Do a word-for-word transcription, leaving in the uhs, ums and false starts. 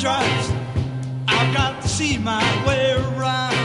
stripes. I've got to see my way around.